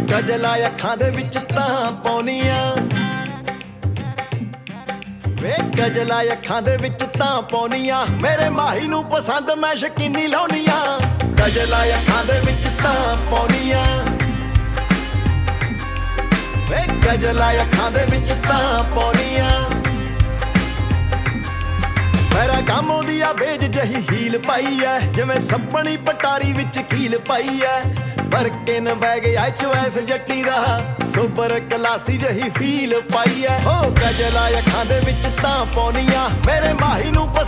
ਗਜਲਾ ਅੱਖਾਂ ਦੇ ਵਿੱਚ ਤਾਂ ਪਾਉਣੀਆਂ ਵੇ ਗਜਲਾ ਅੱਖਾਂ ਦੇ ਵਿੱਚ ਤਾਂ ਪਾਉਣੀਆਂ ਮੇਰੇ ਮਾਹੀ ਨੂੰ ਪਸੰਦ ਮੈਂ ਸ਼ਕੀਨੀ ਲਾਉਣੀਆਂ ਗਜਲਾ ਅੱਖਾਂ ਦੇ ਵਿੱਚ ਤਾਂ ਪਾਉਣੀਆਂ ਵੇ ਗਜਲਾ ਅੱਖਾਂ ਦੇ ਵਿੱਚ ਤਾਂ ਪਾਉਣੀਆਂ ਮੇਰਾ ਕੰਮ ਉਹਦੀ ਆ ਬੇਜ ਜਹੀ ਹੀਲ ਪਾਈ ਐ ਜਿਵੇਂ ਸੱਪਣੀ ਪਟਾਰੀ ਵਿੱਚ ਕੀਲ ਪਾਈ ਐ ਬਰਕਿਨ ਬੈਗ ਐਚਓਐਸ ਜੱਟੀ ਦਾ ਸੁਪਰ ਕਲਾਸੀ ਜਹੀ ਫੀਲ ਪਾਈ ਐ ਓ ਗਜਲਾ ਅੱਖਾਂ ਦੇ ਵਿੱਚ ਤਾਂ ਪਾਉਣੀਆਂ ਮੇਰੇ ਮਾਹੀ ਨੂੰ